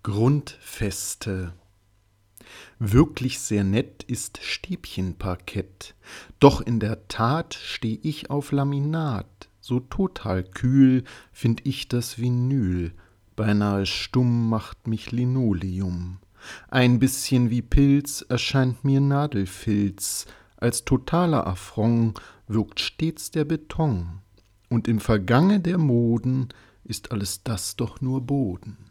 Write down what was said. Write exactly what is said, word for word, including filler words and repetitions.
Grundfeste. Wirklich sehr nett ist Stäbchenparkett, doch in der Tat steh ich auf Laminat. So total kühl find ich das Vinyl, beinahe stumm macht mich Linoleum. Ein bisschen wie Pilz erscheint mir Nadelfilz, als totaler Affront wirkt stets der Beton. Und im Vergange der Moden ist alles das doch nur Boden.